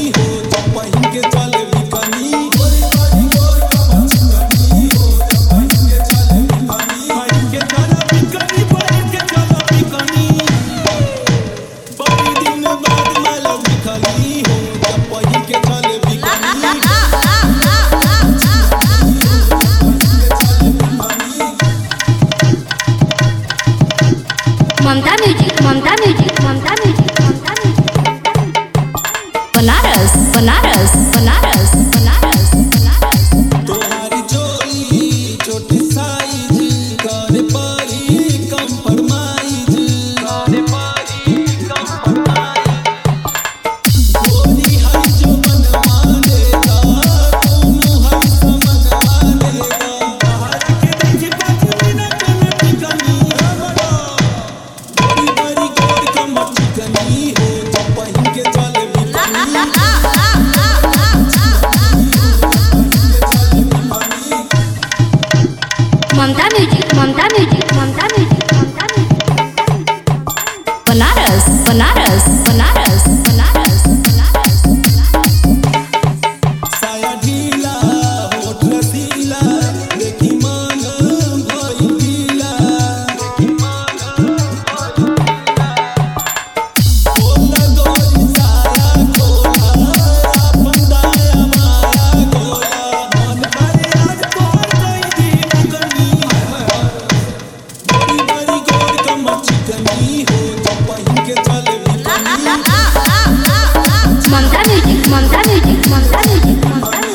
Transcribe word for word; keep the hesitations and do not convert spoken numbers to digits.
हो जब पहिन के चले bikini Mamta music Mamta music Mamta music Mamta music Banaras Banaras Banaras Banaras Banaras तोहारी चोली छोटी साइज करे परी कंप्रोमाइज करे परी कंप्रोमाइज गोरी है जो मनवा देगा दोनों है समझवा देगा आज के देखी पाँच मिनट में ठिकानी बड़ी बड़ी गोर कमर चिकनी हो जब पहिन के चले Mamta music Mamta music Mamta music Mamta music Banaras Banaras Banaras Banaras Banaras साया ढीला होठ रसीला देखी मान भई गीला देखी मान बोला गोरी साया खोला अपन दाया माया गोला मन करे आज तोर कोई दी बिकनी बड़ी बड़ी गोर कमर चिकनी हो जब पहिन के चले bikini Mamta music Mamta music Mamta music ममता